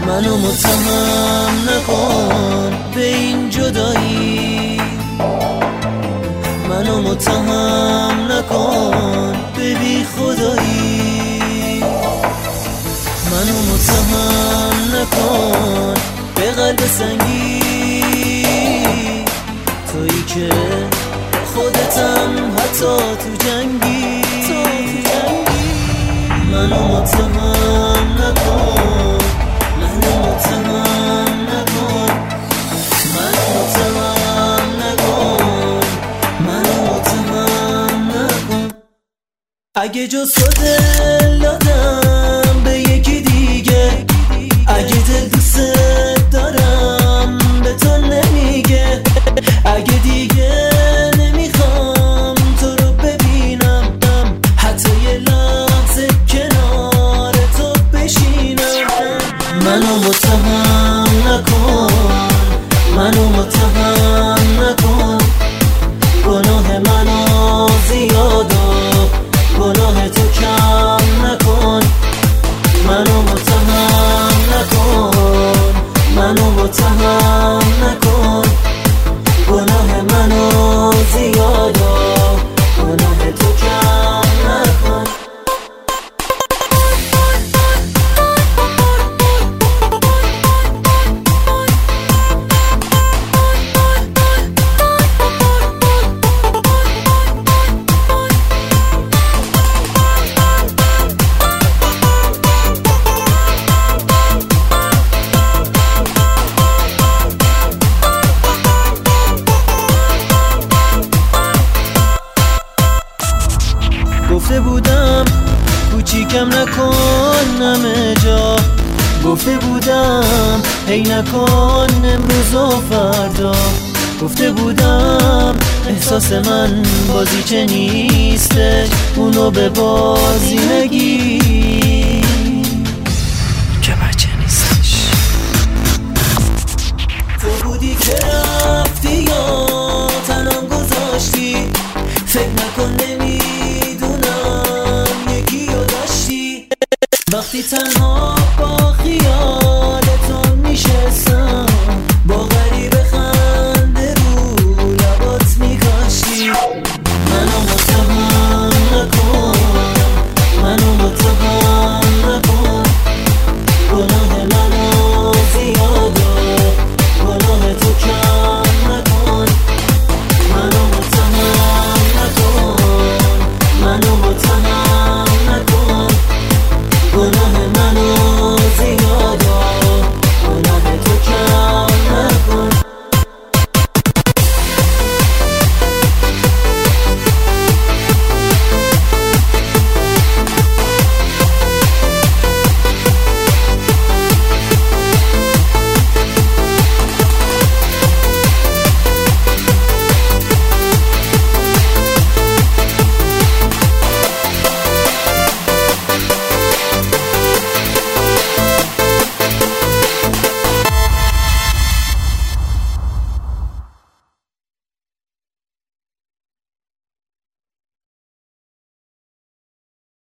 منو متهم نکن به این جدایی، منو متهم نکن به بی خدایی، منو متهم نکن به قلب سنگی، تویی که خودتم حتی تو جنگی، منو متهم نکن، منو متهم نکن، منو متهم نکن، منو متهم نکن. اگه جز تو دل دادم به یکی دیگه، اگه دل دوست دارم به تو نمیگه، اگه دیگه نمیخوام تو رو ببینم، حتی یه لحظه کنار تو بشینم. منو متهم نکن، منو متهم نکن، گناه منو زیاد و گناه تو کم نکن. منو متهم نکن، منو متهم نکن، گناه منو زیاد و گناه تو کم نکن. گفته بودم کوچیکم نکن همه جا، گفته بودم هی نکن امروز و فردا، گفته بودم احساس من بازیچه نیستش، اونو به بازی نگی که بچه نیستش. تو بودی که رفتی یا تنم گذاشتی، فکر نکن نمیدونم یکی رو داشتی. وقتی تنها با خیال تو میشستم، با غریب خنده رو لبات میکاشتی. منو متهم نکن، منو متهم نکن، گناه منو زیاد و گناه تو کم نکن. منو متهم نکن، منو متهم نکن، گناه منو